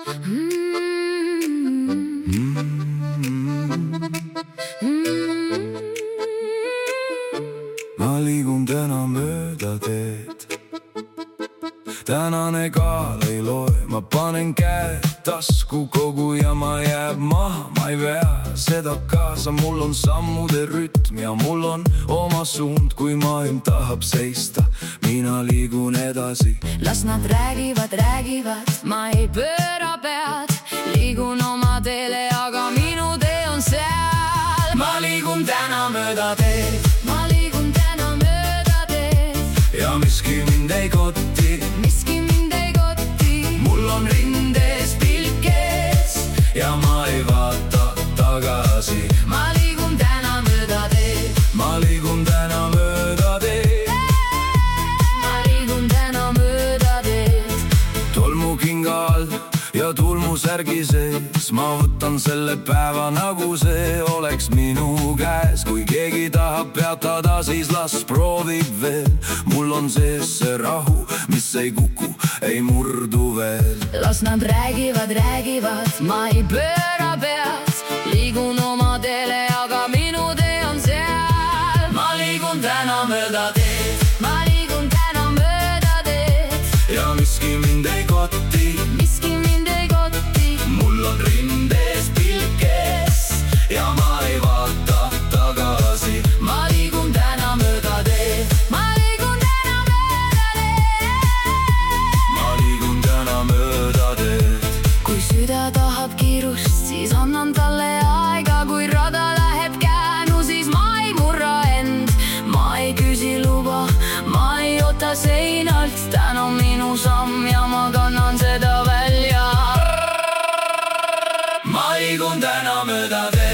Ma liigun täna mööda teed. Tänane kaal ei loe, ma panen käed tasku, kogu jama jääb maha, ma ei vea seda kaasa. Mul on sammude rütm ja mul on oma suund, kui maailm tahab seista, mina liigun edasi. Las nad räägivad, ma ei pööra pead, liigun oma teele, aga minu tee on seal. Ma liigun täna mööda teed, ma liigun täna mööda teed ja miski mind ei kotti, miski mind ei kotti. mul on rindes pilk ees ja ma ei vaata tagasi. Ma liigun täna mööda teed, Ma liigun täna mööda teed, ma liigun täna mööda teed. tolmukinga all ja tulmusärgi sees, ma võtan selle päeva nagu see oleks minu käes. Kui keegi tahab peatada, siis las proovib veel, mul on sees see rahu, mis ei kuku, ei murdu veel. Las nad räägivad, ma ei pööra pead, liigun oma teele, aga minu tee on seal. Ma liigun täna mööda teed, ma liigun täna mööda teed ja miski mind ei kotti, miski mind ei kotti. mul on rindes pilk ees ja ma ei vaata tagasi. Ma liigun täna mööda teed, ma liigun täna mööda teed. Ma liigun täna mööda teed. Kui süda tahab kiirust, siis annan talle aega. Kui rada läheb käänu, siis ma ei murra end. Ma ei küsi luba, ma ei oota seinalt. Täna on minu samm ja ma kannan seda välja. Ma liigun täna mööda teed.